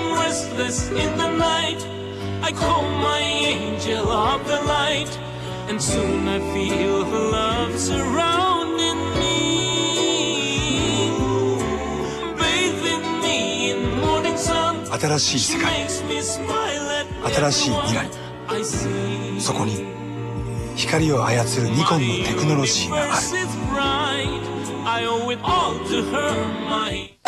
I'm restless in the night. I call my angel of the light, and soon I feel her love surrounding me, bathing me in morning sun. 新しい世界、新しい未来、そこに光を操るニコンのテクノロジーがある。